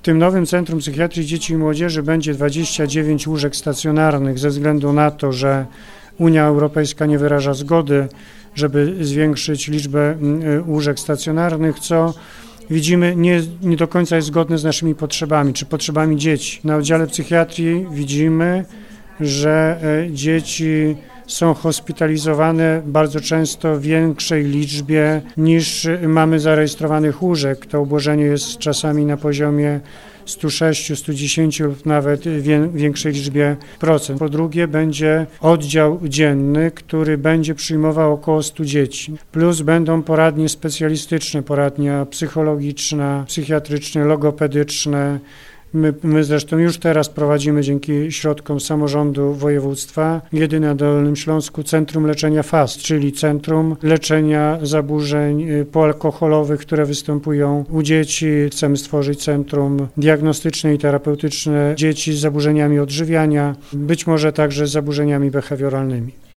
tym nowym Centrum Psychiatrii Dzieci i Młodzieży będzie 29 łóżek stacjonarnych ze względu na to, że Unia Europejska nie wyraża zgody, żeby zwiększyć liczbę łóżek stacjonarnych, co widzimy nie do końca jest zgodne z naszymi potrzebami, czy potrzebami dzieci. Na oddziale psychiatrii widzimy, że dzieci są hospitalizowane bardzo często w większej liczbie niż mamy zarejestrowanych łóżek. To obłożenie jest czasami na poziomie 106, 110 lub nawet większej liczbie procent. Po drugie będzie oddział dzienny, który będzie przyjmował około 100 dzieci. Plus będą poradnie specjalistyczne, poradnia psychologiczna, psychiatryczne, logopedyczne. My zresztą już teraz prowadzimy dzięki środkom samorządu województwa, jedyne na Dolnym Śląsku, Centrum Leczenia FAST, czyli Centrum Leczenia Zaburzeń Poalkoholowych, które występują u dzieci. Chcemy stworzyć centrum diagnostyczne i terapeutyczne dzieci z zaburzeniami odżywiania, być może także z zaburzeniami behawioralnymi.